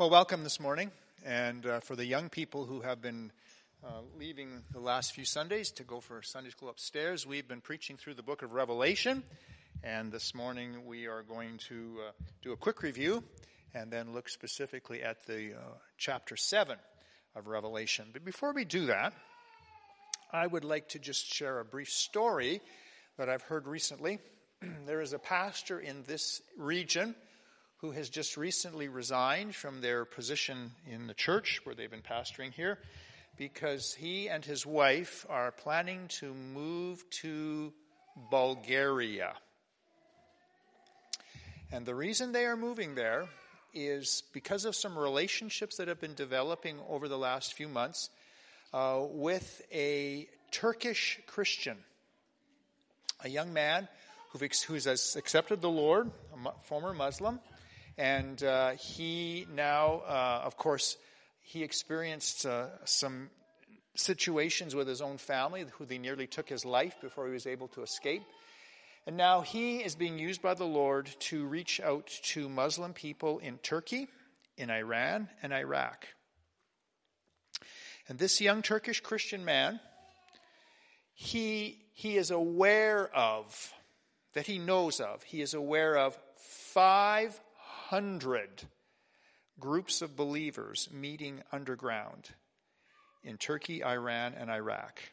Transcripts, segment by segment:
Well, welcome this morning, and for the young people who have been leaving the last few Sundays to go for Sunday school upstairs, we've been preaching through the book of Revelation, and this morning we are going to do a quick review and then look specifically at the chapter 7 of Revelation. But before we do that, I would like to just share a brief story that I've heard recently. There is a pastor in this region who has just recently resigned from their position in the church where they've been pastoring here because he and his wife are planning to move to Bulgaria. And the reason they are moving there is because of some relationships that have been developing over the last few months with a Turkish Christian, a young man who has accepted the Lord, a former Muslim. And he now, of course, he experienced some situations with his own family who they nearly took his life before he was able to escape. And now he is being used by the Lord to reach out to Muslim people in Turkey, in Iran, and Iraq. And this young Turkish Christian man, he is aware of, that he knows of, he is aware of 500 groups of believers meeting underground in Turkey, Iran, and Iraq.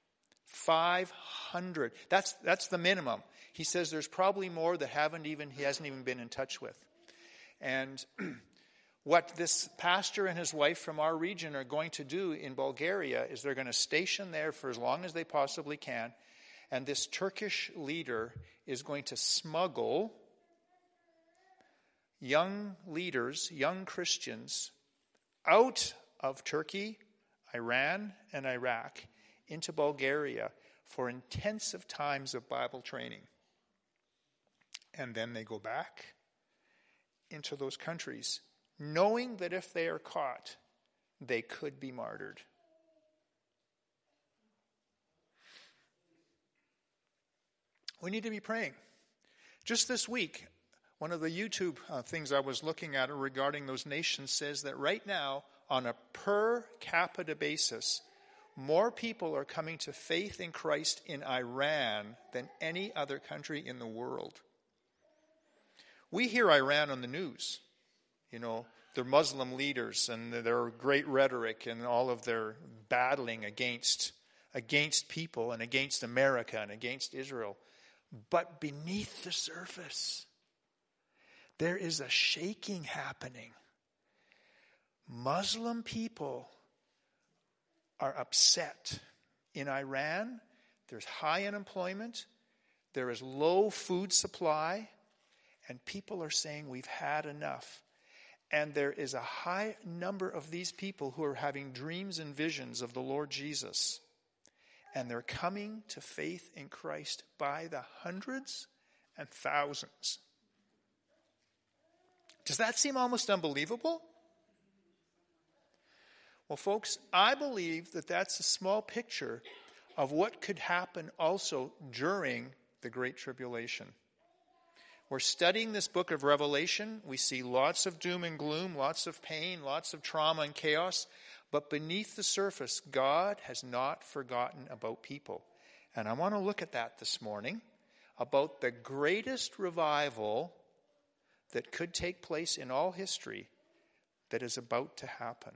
500. That's the minimum. He says there's probably more that he hasn't even been in touch with. And what this pastor and his wife from our region are going to do in Bulgaria is they're going to station there for as long as they possibly can. And this Turkish leader is going to smuggle young leaders, young Christians, out of Turkey, Iran, and Iraq into Bulgaria for intensive times of Bible training. And then they go back into those countries, knowing that if they are caught, they could be martyred. We need to be praying. Just this week, one of the YouTube things I was looking at regarding those nations says that right now, on a per capita basis, more people are coming to faith in Christ in Iran than any other country in the world. We hear Iran on the news. You know, their Muslim leaders and their great rhetoric and all of their battling against people and against America and against Israel. But beneath the surface, there is a shaking happening. Muslim people are upset. In Iran, there's high unemployment, there is low food supply, and people are saying we've had enough. And there is a high number of these people who are having dreams and visions of the Lord Jesus. And they're coming to faith in Christ by the hundreds and thousands. Does that seem almost unbelievable? Well, folks, I believe that that's a small picture of what could happen also during the Great Tribulation. We're studying this book of Revelation. We see lots of doom and gloom, lots of pain, lots of trauma and chaos. But beneath the surface, God has not forgotten about people. And I want to look at that this morning, about the greatest revival that could take place in all history that is about to happen.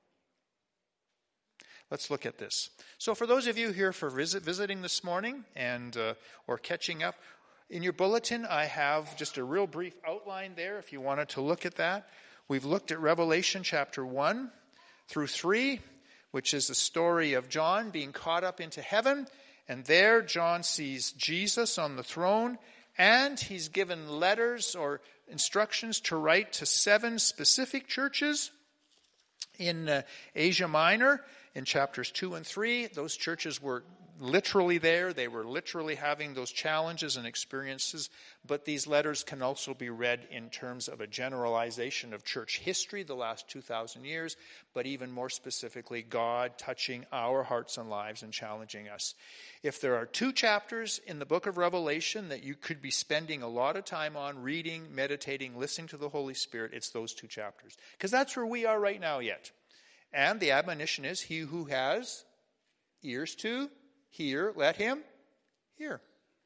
Let's look at this. So for those of you here for visiting this morning and or catching up, in your bulletin I have just a real brief outline there if you wanted to look at that. We've looked at Revelation chapter 1 through 3, which is the story of John being caught up into heaven. And there John sees Jesus on the throne, and he's given letters or instructions to write to 7 specific churches in Asia Minor in chapters 2 and 3. Those churches were literally there. They were literally having those challenges and experiences. But these letters can also be read in terms of a generalization of church history the last 2,000 years, but even more specifically, God touching our hearts and lives and challenging us. If there are 2 chapters in the book of Revelation that you could be spending a lot of time on, reading, meditating, listening to the Holy Spirit, it's those 2 chapters. Because that's where we are right now yet. And the admonition is, he who has ears to hear, let him hear.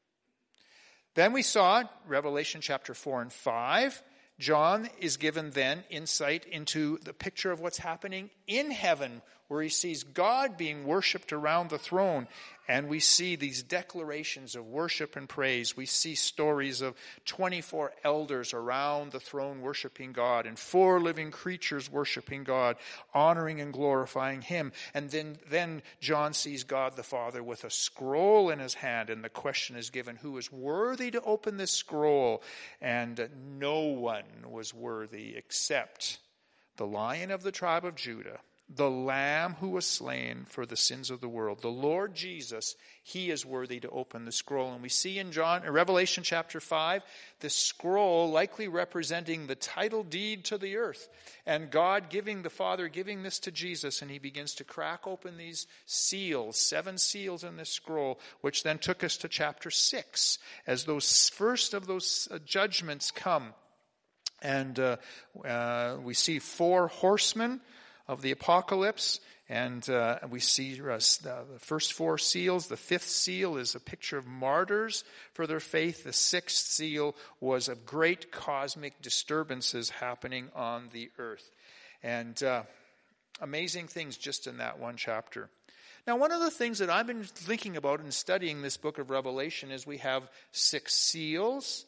Then we saw Revelation chapter 4 and 5. John is given then insight into the picture of what's happening in heaven, where he sees God being worshipped around the throne. And we see these declarations of worship and praise. We see stories of 24 elders around the throne worshiping God, and 4 living creatures worshiping God, honoring and glorifying him. And then John sees God the Father with a scroll in his hand, and the question is given, who is worthy to open this scroll? And no one was worthy except the Lion of the tribe of Judah, the Lamb who was slain for the sins of the world, the Lord Jesus. He is worthy to open the scroll. And we see in Revelation chapter 5, the scroll likely representing the title deed to the earth. And God the Father giving this to Jesus, and he begins to crack open these seals, 7 seals in this scroll, which then took us to chapter 6, as those first of those judgments come. And we see 4 horsemen of the apocalypse, and we see the first 4 seals. The 5th seal is a picture of martyrs for their faith. The 6th seal was of great cosmic disturbances happening on the earth. And amazing things just in that one chapter. Now, one of the things that I've been thinking about in studying this book of Revelation is we have 7 seals,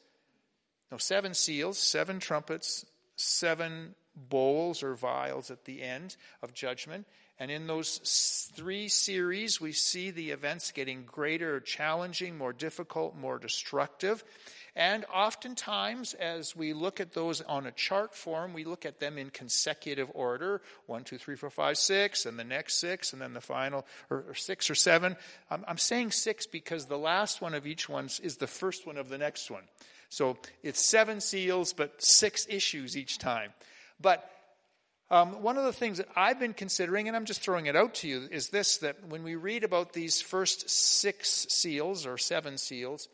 7 trumpets, 7 bowls or vials at the end of judgment. And in those 3 series, we see the events getting greater, challenging, more difficult, more destructive. And oftentimes, as we look at those on a chart form, we look at them in consecutive order. 1, 2, 3, 4, 5, 6, and the next 6, and then the final, or 6 or 7. I'm saying 6 because the last one of each one is the first one of the next one. So it's 7 seals, but 6 issues each time. But one of the things that I've been considering, and I'm just throwing it out to you, is this, that when we read about these first 6 seals or 7 seals,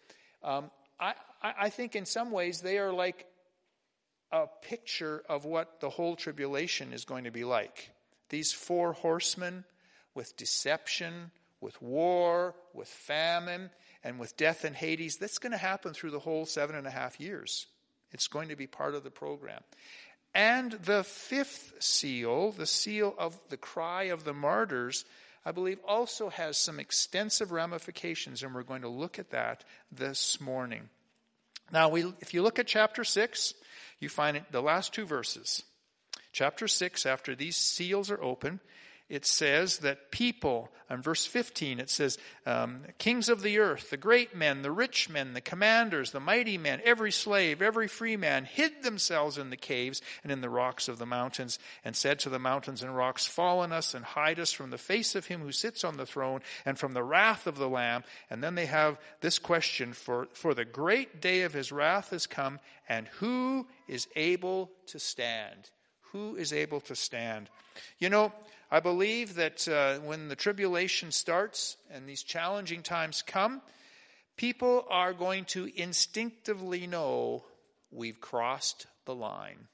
I think in some ways they are like a picture of what the whole tribulation is going to be like. These 4 horsemen with deception, with war, with famine, and with death and Hades, that's going to happen through the whole 7.5 years. It's going to be part of the program. And the 5th seal, the seal of the cry of the martyrs, I believe also has some extensive ramifications, and we're going to look at that this morning. Now, if you look at chapter 6, you find the last 2 verses. Chapter 6, after these seals are open, it says that people, in verse 15, it says, kings of the earth, the great men, the rich men, the commanders, the mighty men, every slave, every free man, hid themselves in the caves and in the rocks of the mountains, and said to the mountains and rocks, fall on us and hide us from the face of him who sits on the throne and from the wrath of the Lamb. And then they have this question, for the great day of his wrath has come, and who is able to stand? Who is able to stand? You know, I believe that when the tribulation starts and these challenging times come, people are going to instinctively know we've crossed the line.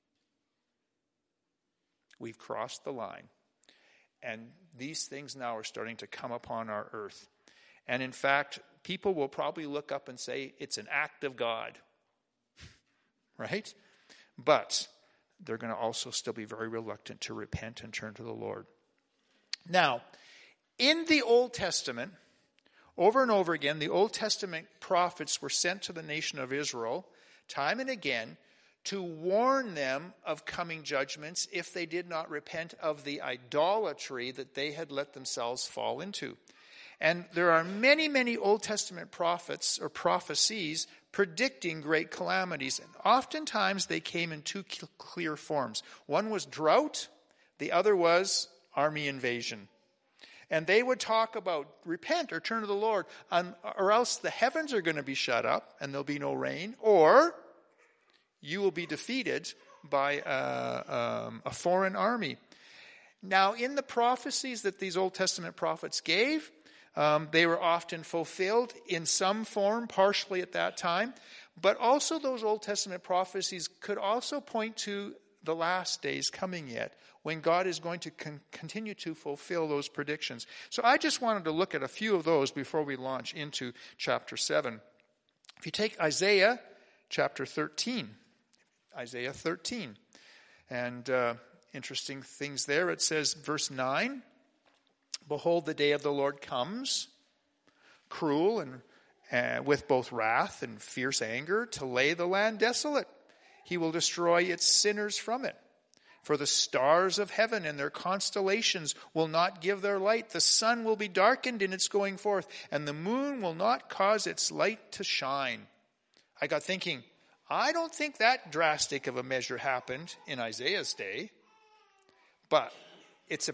We've crossed the line. And these things now are starting to come upon our earth. And in fact, people will probably look up and say, it's an act of God. Right? But they're going to also still be very reluctant to repent and turn to the Lord. Now, in the Old Testament, over and over again, the Old Testament prophets were sent to the nation of Israel, time and again, to warn them of coming judgments if they did not repent of the idolatry that they had let themselves fall into. And there are many, many Old Testament prophets or prophecies predicting great calamities. And oftentimes they came in 2 clear forms. One was drought. The other was army invasion. And they would talk about repent or turn to the Lord, or else the heavens are going to be shut up and there'll be no rain, or you will be defeated by a foreign army. Now, in the prophecies that these Old Testament prophets gave, they were often fulfilled in some form, partially at that time. But also those Old Testament prophecies could also point to the last days coming yet, when God is going to continue to fulfill those predictions. So I just wanted to look at a few of those before we launch into chapter 7. If you take Isaiah chapter 13, Isaiah 13, and interesting things there. It says, verse 9, "Behold, the day of the Lord comes, cruel and with both wrath and fierce anger, to lay the land desolate. He will destroy its sinners from it. For the stars of heaven and their constellations will not give their light. The sun will be darkened in its going forth, and the moon will not cause its light to shine." I got thinking, I don't think that drastic of a measure happened in Isaiah's day, but it's a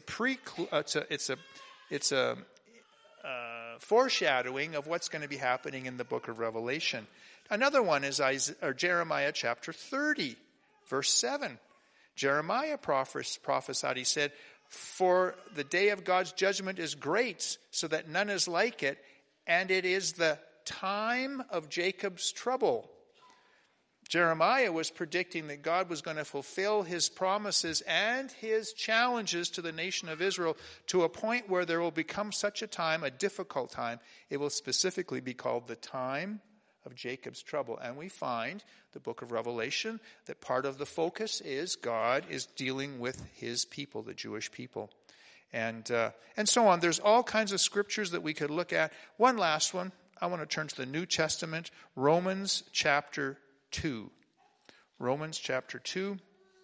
foreshadowing of what's going to be happening in the book of Revelation. Another one is Jeremiah chapter 30, verse 7. Jeremiah prophesied, he said, "For the day of God's judgment is great, so that none is like it, and it is the time of Jacob's trouble." Jeremiah was predicting that God was going to fulfill his promises and his challenges to the nation of Israel to a point where there will become such a time, a difficult time. It will specifically be called the time of Jacob's trouble. And we find the book of Revelation that part of the focus is God is dealing with his people, the Jewish people. And so on. There's all kinds of scriptures that we could look at. One last one. I want to turn to the New Testament, Romans chapter 2. Romans chapter 2.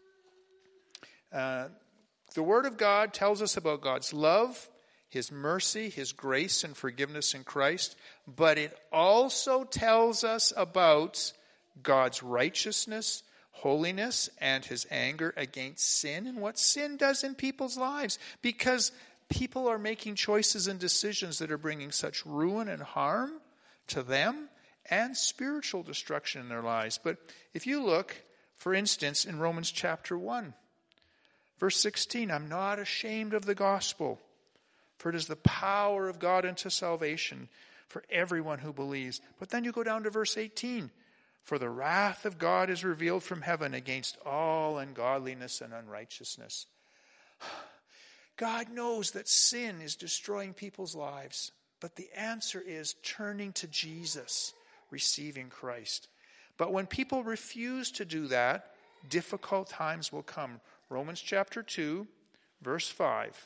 The Word of God tells us about God's love, his mercy, his grace and forgiveness in Christ, but it also tells us about God's righteousness, holiness, and his anger against sin and what sin does in people's lives, because people are making choices and decisions that are bringing such ruin and harm to them and spiritual destruction in their lives. But if you look, for instance, in Romans chapter 1, verse 16, "I'm not ashamed of the gospel, for it is the power of God unto salvation for everyone who believes." But then you go down to verse 18, "For the wrath of God is revealed from heaven against all ungodliness and unrighteousness." God knows that sin is destroying people's lives, but the answer is turning to Jesus, receiving Christ. But when people refuse to do that, difficult times will come. Romans chapter 2, verse 5.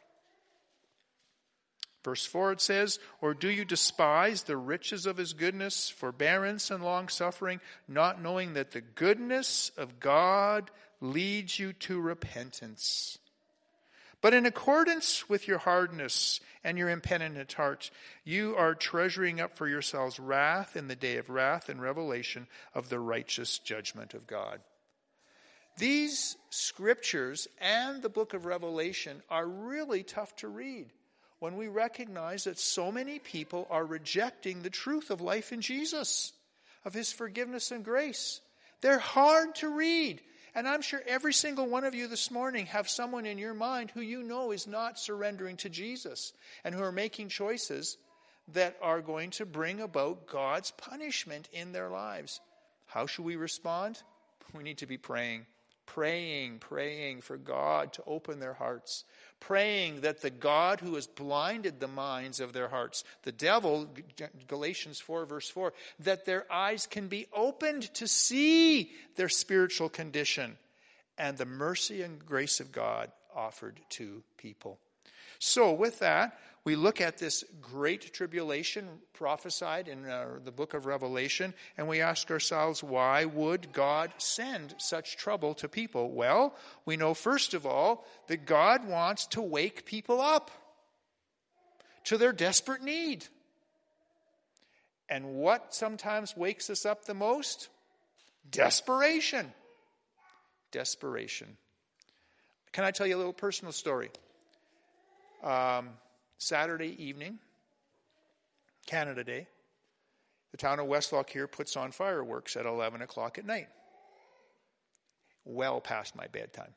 Verse 4 it says, "Or do you despise the riches of his goodness, forbearance, and long-suffering, not knowing that the goodness of God leads you to repentance? But in accordance with your hardness and your impenitent heart, you are treasuring up for yourselves wrath in the day of wrath and revelation of the righteous judgment of God." These scriptures and the book of Revelation are really tough to read when we recognize that so many people are rejecting the truth of life in Jesus, of his forgiveness and grace. They're hard to read. And I'm sure every single one of you this morning have someone in your mind who you know is not surrendering to Jesus and who are making choices that are going to bring about God's punishment in their lives. How should we respond? We need to be praying for God to open their hearts. Praying that the God who has blinded the minds of their hearts, the devil, Galatians 4 verse 4, that their eyes can be opened to see their spiritual condition and the mercy and grace of God offered to people. So with that, we look at this great tribulation prophesied in the book of Revelation, and we ask ourselves, why would God send such trouble to people? Well, we know first of all that God wants to wake people up to their desperate need. And what sometimes wakes us up the most? Desperation. Desperation. Can I tell you a little personal story? Saturday evening, Canada Day, the town of Westlock here puts on fireworks at 11 o'clock at night. Well past my bedtime.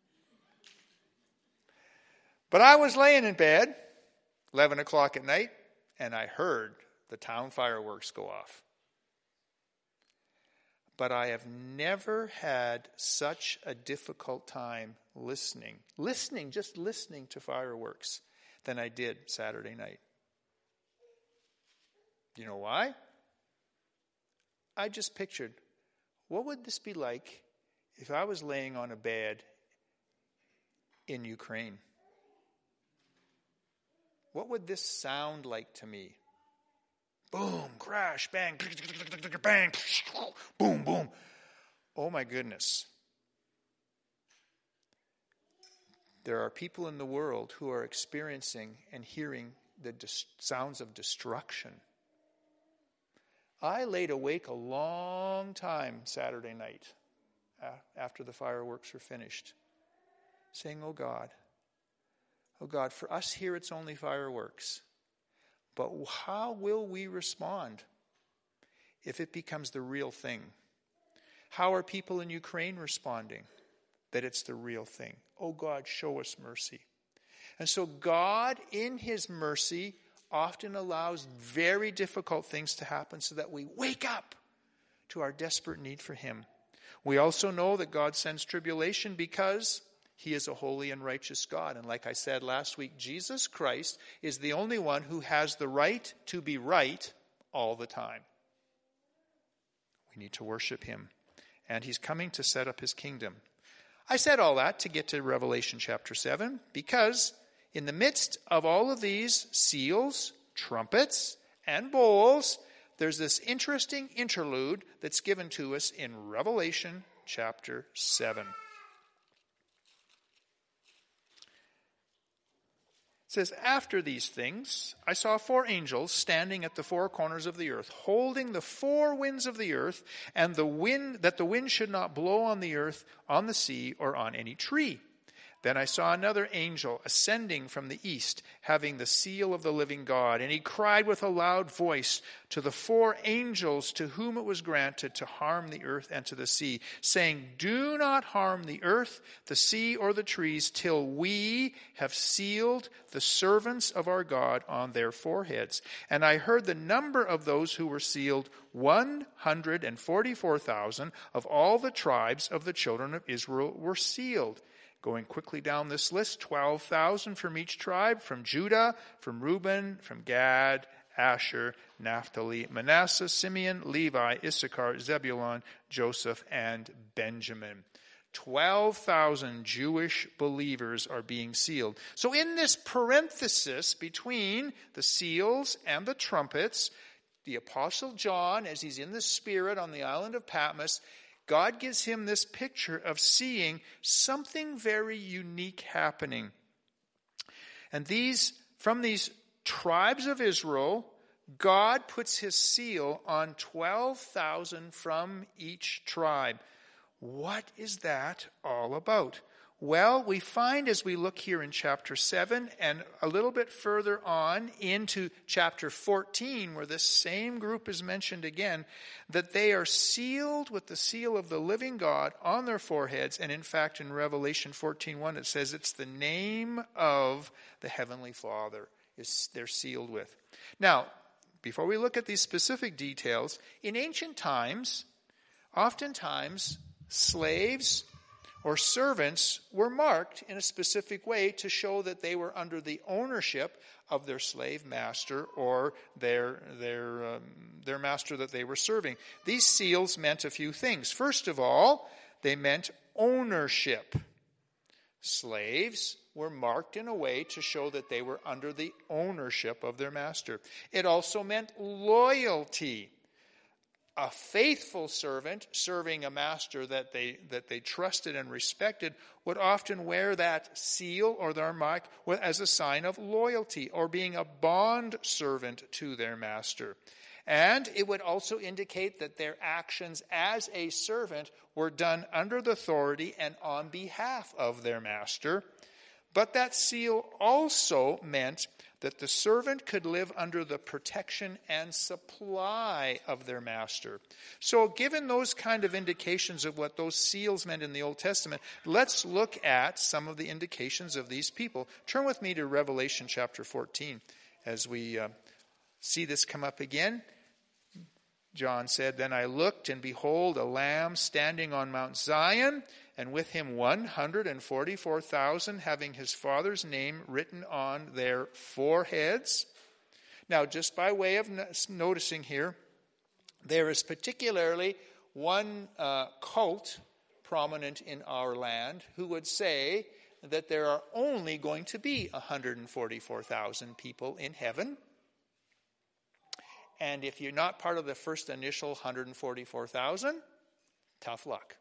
But I was laying in bed, 11 o'clock at night, and I heard the town fireworks go off. But I have never had such a difficult time listening to fireworks than I did Saturday night. You know why? I just pictured, what would this be like if I was laying on a bed in Ukraine? What would this sound like to me? Boom, crash, bang, bang, boom, boom. Oh my goodness. There are people in the world who are experiencing and hearing the sounds of destruction. I laid awake a long time Saturday night after the fireworks were finished, saying, oh God, for us here it's only fireworks. But how will we respond if it becomes the real thing? How are people in Ukraine responding that it's the real thing? Oh God, show us mercy. And so God, in his mercy, often allows very difficult things to happen so that we wake up to our desperate need for him. We also know that God sends tribulation because he is a holy and righteous God. And like I said last week, Jesus Christ is the only one who has the right to be right all the time. We need to worship him. And he's coming to set up his kingdom. I said all that to get to Revelation chapter 7, because in the midst of all of these seals, trumpets, and bowls, there's this interesting interlude that's given to us in Revelation chapter 7. It says, after these things, I saw 4 angels standing at the 4 corners of the earth, holding the 4 winds of the earth, and the wind should not blow on the earth, on the sea, or on any tree. Then I saw another angel ascending from the east, having the seal of the living God. And he cried with a loud voice to the 4 angels to whom it was granted to harm the earth and to the sea, saying, do not harm the earth, the sea, or the trees, till we have sealed the servants of our God on their foreheads. And I heard the number of those who were sealed, 144,000 of all the tribes of the children of Israel were sealed. Going quickly down this list, 12,000 from each tribe, from Judah, from Reuben, from Gad, Asher, Naphtali, Manasseh, Simeon, Levi, Issachar, Zebulun, Joseph, and Benjamin. 12,000 Jewish believers are being sealed. So in this parenthesis between the seals and the trumpets, the Apostle John, as he's in the Spirit on the island of Patmos, God gives him this picture of seeing something very unique happening. And from these tribes of Israel, God puts his seal on 12,000 from each tribe. What is that all about? Well, we find as we look here in chapter 7 and a little bit further on into chapter 14, where this same group is mentioned again, that they are sealed with the seal of the living God on their foreheads. And in fact, in Revelation 14:1, it says it's the name of the Heavenly Father they're sealed with. Now, before we look at these specific details, in ancient times, oftentimes slaves or servants were marked in a specific way to show that they were under the ownership of their slave master or their master that they were serving. These seals meant a few things. First of all, they meant ownership. Slaves were marked in a way to show that they were under the ownership of their master. It also meant loyalty. A faithful servant serving a master that they trusted and respected would often wear that seal or their mark as a sign of loyalty or being a bond servant to their master. And it would also indicate that their actions as a servant were done under the authority and on behalf of their master. But that seal also meant that the servant could live under the protection and supply of their master. So given those kind of indications of what those seals meant in the Old Testament, let's look at some of the indications of these people. Turn with me to Revelation chapter 14 as we see this come up again. John said, "Then I looked, and behold, a lamb standing on Mount Zion, and with him 144,000, having his Father's name written on their foreheads." Now, just by way of noticing here, there is particularly one cult prominent in our land who would say that there are only going to be 144,000 people in heaven. And if you're not part of the first initial 144,000, tough luck.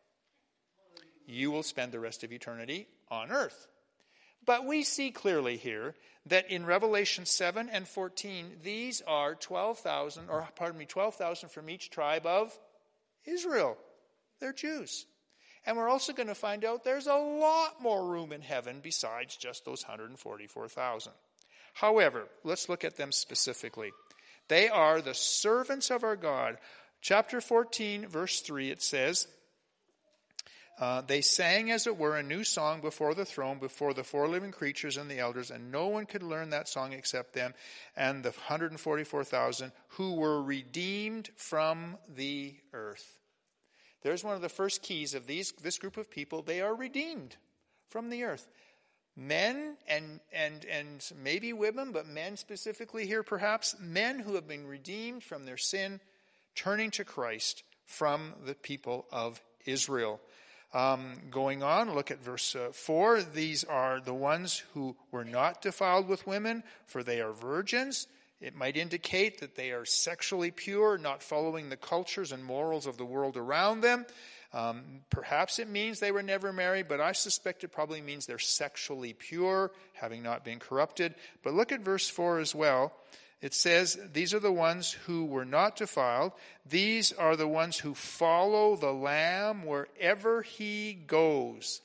You will spend the rest of eternity on earth. But we see clearly here that in Revelation 7 and 14, these are 12,000 from each tribe of Israel. They're Jews. And we're also going to find out there's a lot more room in heaven besides just those 144,000. However, let's look at them specifically. They are the servants of our God. Chapter 14, verse 3, it says, they sang, as it were, a new song before the throne, before the four living creatures and the elders, and no one could learn that song except them, and the 144,000 who were redeemed from the earth. There's one of the first keys of this group of people. They are redeemed from the earth. Men and maybe women, but men specifically here perhaps, men who have been redeemed from their sin, turning to Christ from the people of Israel. Going on, look at verse 4. These are the ones who were not defiled with women, for they are virgins. It might indicate that they are sexually pure, not following the cultures and morals of the world around them. Perhaps it means they were never married, but I suspect it probably means they're sexually pure, having not been corrupted. But look at verse 4 as well. It says, these are the ones who were not defiled. These are the ones who follow the Lamb wherever he goes.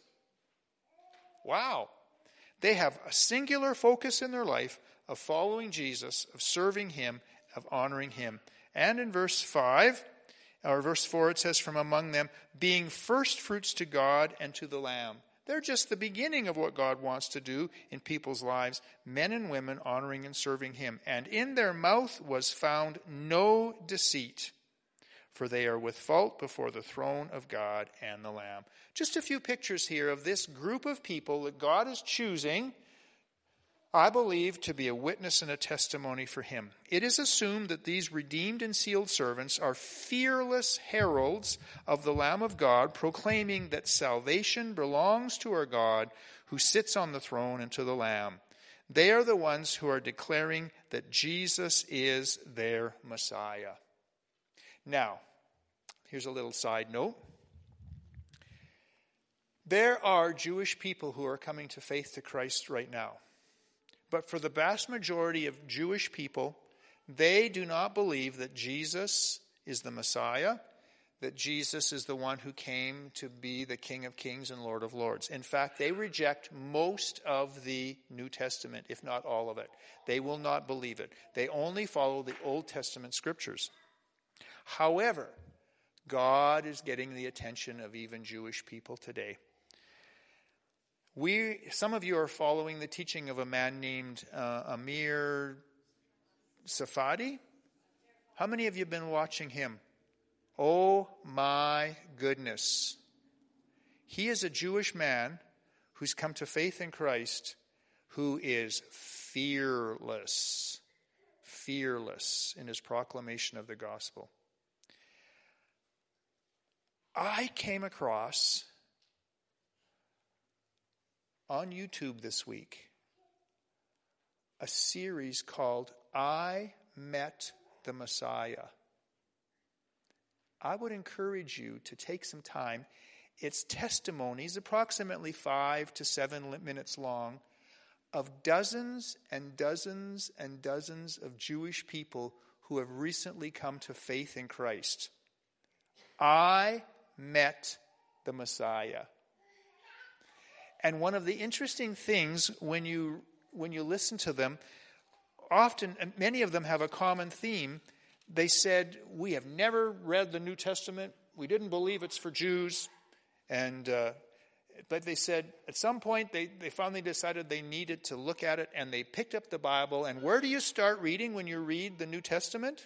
Wow. They have a singular focus in their life of following Jesus, of serving him, of honoring him. And in verse 4, it says, from among them, being first fruits to God and to the Lamb. They're just the beginning of what God wants to do in people's lives, men and women honoring and serving him. And in their mouth was found no deceit, for they are with fault before the throne of God and the Lamb. Just a few pictures here of this group of people that God is choosing, I believe, to be a witness and a testimony for him. It is assumed that these redeemed and sealed servants are fearless heralds of the Lamb of God, proclaiming that salvation belongs to our God who sits on the throne and to the Lamb. They are the ones who are declaring that Jesus is their Messiah. Now, here's a little side note. There are Jewish people who are coming to faith to Christ right now. But for the vast majority of Jewish people, they do not believe that Jesus is the Messiah, that Jesus is the one who came to be the King of Kings and Lord of Lords. In fact, they reject most of the New Testament, if not all of it. They will not believe it. They only follow the Old Testament scriptures. However, God is getting the attention of even Jewish people today. Some of you are following the teaching of a man named Amir Safadi. How many of you have been watching him? Oh my goodness. He is a Jewish man who's come to faith in Christ, who is fearless in his proclamation of the gospel. I came across on YouTube this week a series called I Met the Messiah. I would encourage you to take some time. It's testimonies, approximately 5 to 7 minutes long, of dozens and dozens and dozens of Jewish people who have recently come to faith in Christ. I met the Messiah. And one of the interesting things when you listen to them, often, and many of them have a common theme. They said, we have never read the New Testament. We didn't believe it's for Jews. But they said at some point they finally decided they needed to look at it, and they picked up the Bible. And where do you start reading when you read the New Testament?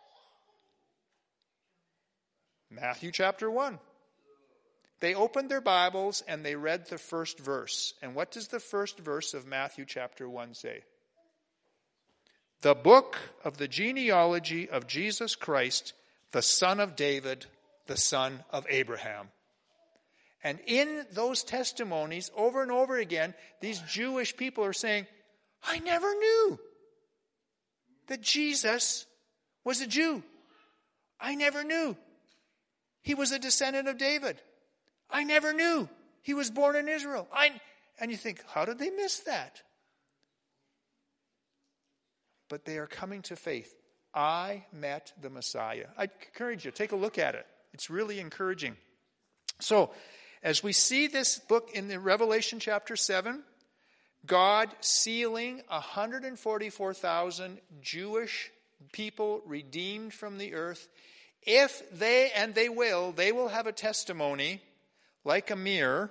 Matthew chapter 1. They opened their Bibles and they read the first verse. And what does the first verse of Matthew chapter 1 say? The book of the genealogy of Jesus Christ, the son of David, the son of Abraham. And in those testimonies, over and over again, these Jewish people are saying, I never knew that Jesus was a Jew. I never knew he was a descendant of David. I never knew he was born in Israel. And you think, how did they miss that? But they are coming to faith. I met the Messiah. I encourage you, take a look at it. It's really encouraging. So, as we see this book in the Revelation chapter 7, God sealing 144,000 Jewish people redeemed from the earth. If they, and they will have a testimony like a mirror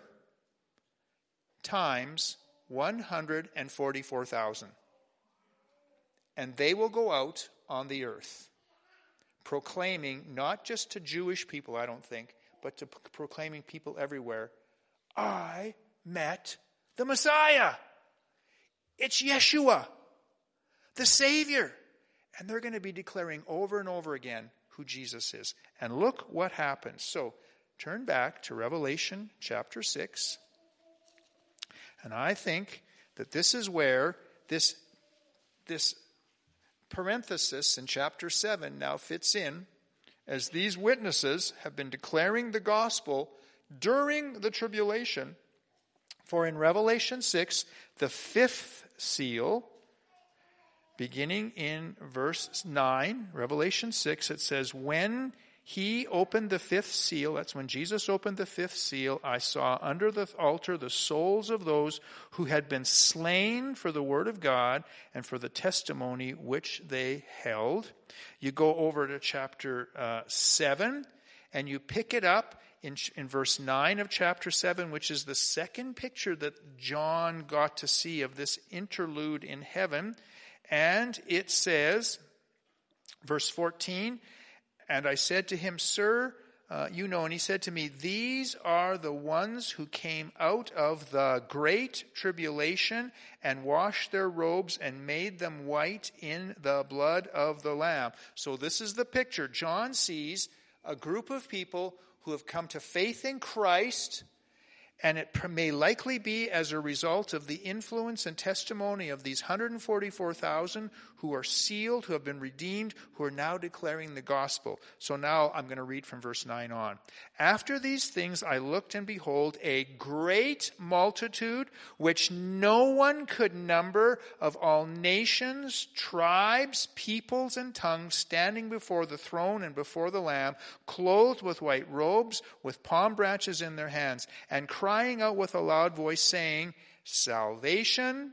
times 144,000. And they will go out on the earth proclaiming, not just to Jewish people, I don't think, but to proclaiming people everywhere, I met the Messiah. It's Yeshua, the Savior. And they're going to be declaring over and over again who Jesus is. And look what happens. So turn back to Revelation chapter 6. And I think that this is where this parenthesis in chapter 7 now fits in, as these witnesses have been declaring the gospel during the tribulation. For in Revelation 6, the fifth seal, beginning in verse 9, Revelation 6, it says, when he opened the fifth seal, that's when Jesus opened the fifth seal, I saw under the altar the souls of those who had been slain for the word of God and for the testimony which they held. You go over to chapter 7 and you pick it up in verse 9 of chapter 7, which is the second picture that John got to see of this interlude in heaven. And it says, verse 14, and I said to him, Sir, and he said to me, these are the ones who came out of the great tribulation and washed their robes and made them white in the blood of the Lamb. So this is the picture. John sees a group of people who have come to faith in Christ, and it may likely be as a result of the influence and testimony of these 144,000 who are sealed, who have been redeemed, who are now declaring the gospel. So now I'm going to read from verse 9 on. After these things I looked, and behold, a great multitude, which no one could number, of all nations, tribes, peoples, and tongues, standing before the throne and before the Lamb, clothed with white robes, with palm branches in their hands, and crying out with a loud voice, saying, Salvation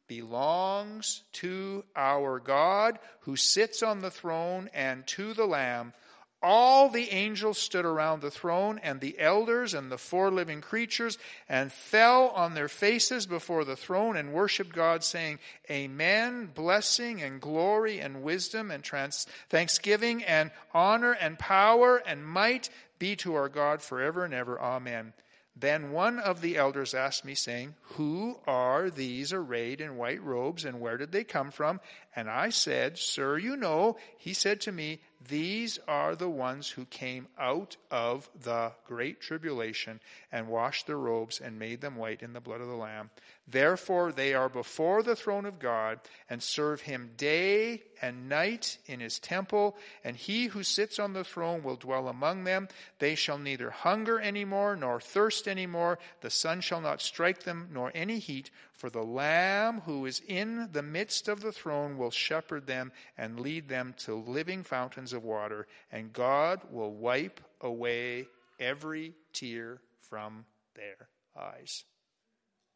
belongs to our God, who sits on the throne, and to the Lamb. All the angels stood around the throne, and the elders and the 4 living creatures, and fell on their faces before the throne and worshipped God, saying, Amen, blessing and glory and wisdom and thanksgiving and honor and power and might be to our God forever and ever. Amen. Then one of the elders asked me, saying, Who are these arrayed in white robes, and where did they come from? And I said, Sir, you know. He said to me, These are the ones who came out of the great tribulation and washed their robes and made them white in the blood of the Lamb. Therefore they are before the throne of God and serve him day and night in his temple, and he who sits on the throne will dwell among them. They shall neither hunger any more nor thirst any more. The sun shall not strike them, nor any heat, for the Lamb who is in the midst of the throne will shepherd them and lead them to living fountains of water, and God will wipe away every tear from their eyes.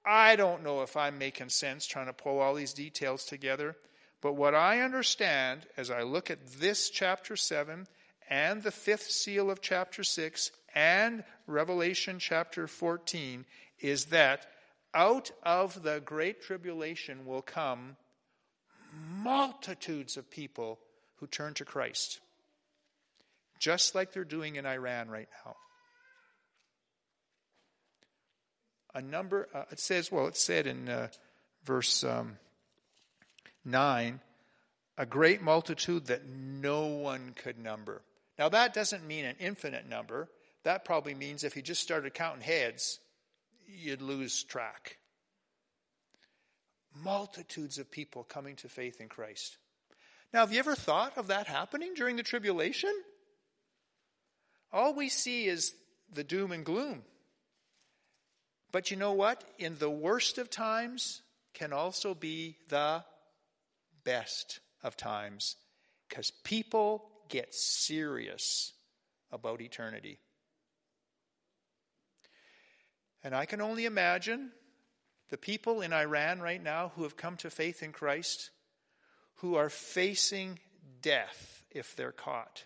I don't know if I'm making sense trying to pull all these details together, but what I understand as I look at this chapter 7 and the 5th seal of chapter 6 and Revelation chapter 14 is that out of the great tribulation will come multitudes of people who turn to Christ, just like they're doing in Iran right now. It said in verse 9, a great multitude that no one could number. Now that doesn't mean an infinite number. That probably means if you just started counting heads, you'd lose track. Multitudes of people coming to faith in Christ. Now, have you ever thought of that happening during the tribulation? All we see is the doom and gloom. But you know what? In the worst of times can also be the best of times, because people get serious about eternity. And I can only imagine the people in Iran right now who have come to faith in Christ, who are facing death if they're caught.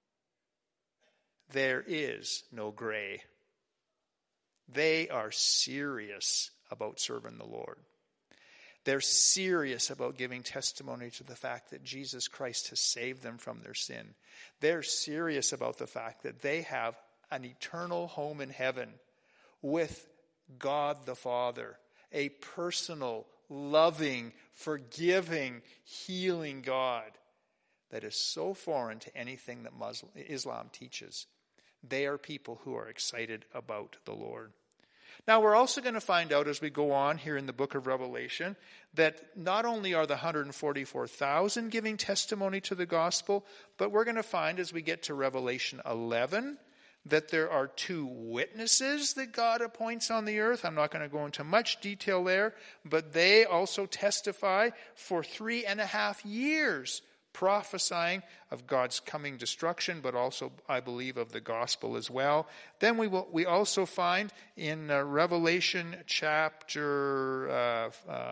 There is no gray. They are serious about serving the Lord. They're serious about giving testimony to the fact that Jesus Christ has saved them from their sin. They're serious about the fact that they have an eternal home in heaven with God the Father, a personal, loving, forgiving, healing God that is so foreign to anything that Islam teaches. They are people who are excited about the Lord. Now, we're also going to find out as we go on here in the book of Revelation that not only are the 144,000 giving testimony to the gospel, but we're going to find as we get to Revelation 11 that there are 2 witnesses that God appoints on the earth. I'm not going to go into much detail there, but they also testify for 3.5 years, prophesying of God's coming destruction, but also, I believe, of the gospel as well. Then we also find in Revelation chapter,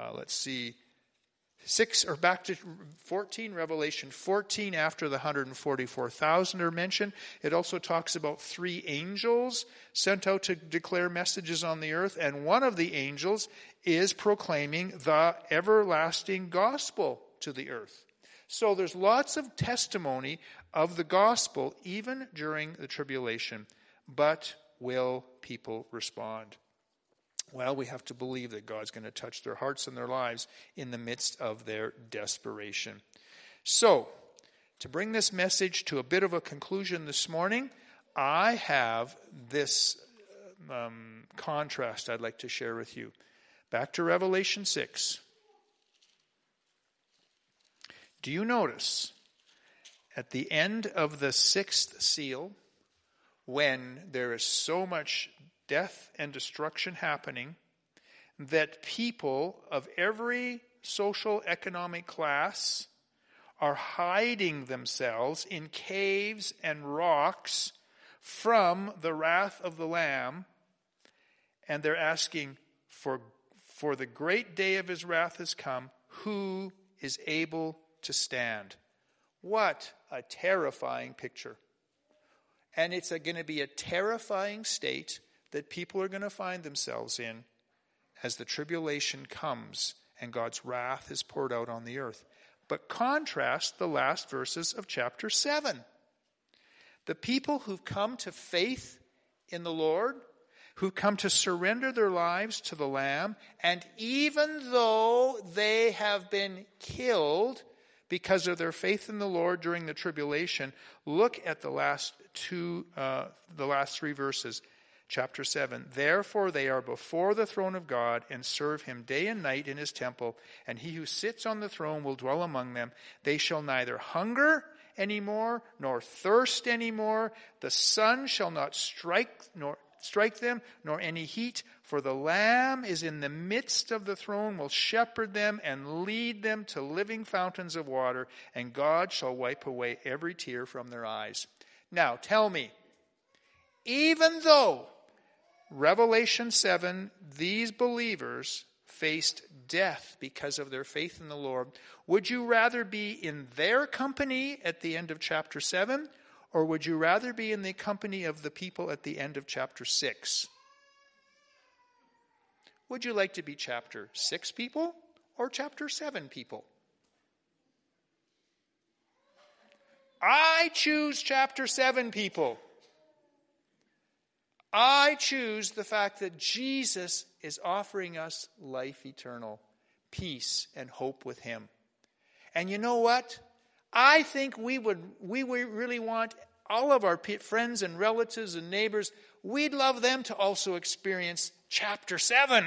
6, or back to 14, Revelation 14, after the 144,000 are mentioned. It also talks about 3 angels sent out to declare messages on the earth, and one of the angels is proclaiming the everlasting gospel to the earth. So there's lots of testimony of the gospel even during the tribulation. But will people respond? Well, we have to believe that God's going to touch their hearts and their lives in the midst of their desperation. So, to bring this message to a bit of a conclusion this morning, I have this contrast I'd like to share with you. Back to Revelation 6. Do you notice at the end of the 6th seal, when there is so much death and destruction happening, that people of every social economic class are hiding themselves in caves and rocks from the wrath of the Lamb, and they're asking for the great day of his wrath has come, who is able to stand? What a terrifying picture. And it's going to be a terrifying state that people are going to find themselves in as the tribulation comes and God's wrath is poured out on the earth. But contrast the last verses of chapter 7. The people who've come to faith in the Lord, who've come to surrender their lives to the Lamb, and even though they have been killed because of their faith in the Lord during the tribulation, look at the last 3 verses. Chapter 7, therefore they are before the throne of God and serve him day and night in his temple, and he who sits on the throne will dwell among them. They shall neither hunger anymore, nor thirst anymore. The sun shall not strike them, nor any heat, for the Lamb is in the midst of the throne, will shepherd them and lead them to living fountains of water, and God shall wipe away every tear from their eyes. Now, tell me, even though Revelation 7, these believers faced death because of their faith in the Lord. Would you rather be in their company at the end of chapter 7, or would you rather be in the company of the people at the end of chapter 6? Would you like to be chapter 6 people or chapter 7 people? I choose chapter 7 people. I choose the fact that Jesus is offering us life eternal, peace and hope with him. And you know what? I think we really want all of our friends and relatives and neighbors, we'd love them to also experience chapter 7.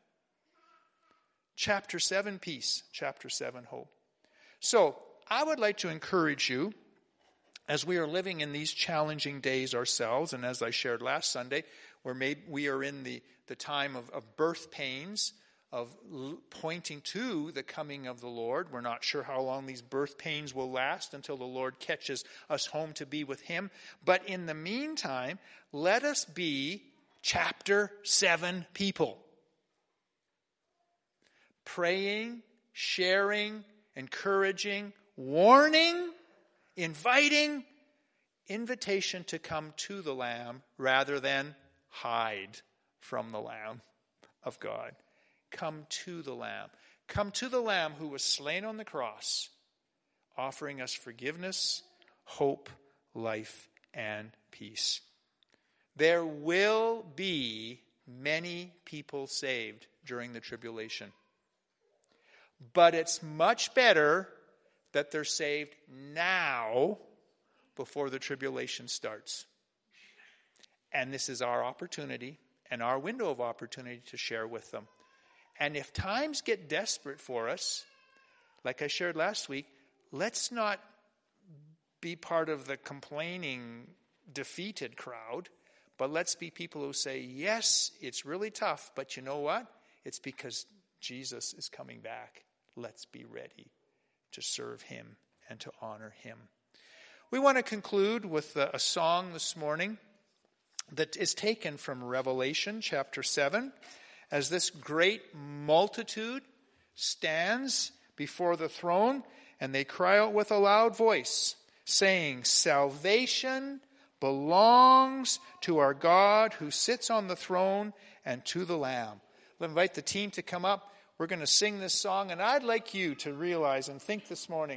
Chapter 7 peace, chapter 7 hope. So I would like to encourage you, as we are living in these challenging days ourselves, and as I shared last Sunday, we are in the time of birth pains, of pointing to the coming of the Lord. We're not sure how long these birth pains will last until the Lord catches us home to be with him. But in the meantime, let us be chapter 7 people. Praying, sharing, encouraging, warning, inviting, invitation to come to the Lamb rather than hide from the Lamb of God. Come to the Lamb. Come to the Lamb who was slain on the cross, offering us forgiveness, hope, life, and peace. There will be many people saved during the tribulation. But it's much better that they're saved now before the tribulation starts. And this is our opportunity and our window of opportunity to share with them. And if times get desperate for us, like I shared last week, let's not be part of the complaining, defeated crowd, but let's be people who say, yes, it's really tough, but you know what? It's because Jesus is coming back. Let's be ready to serve him and to honor him. We want to conclude with a song this morning that is taken from Revelation chapter 7. As this great multitude stands before the throne, and they cry out with a loud voice, saying, salvation belongs to our God who sits on the throne and to the Lamb. I'll invite the team to come up. We're going to sing this song, and I'd like you to realize and think this morning,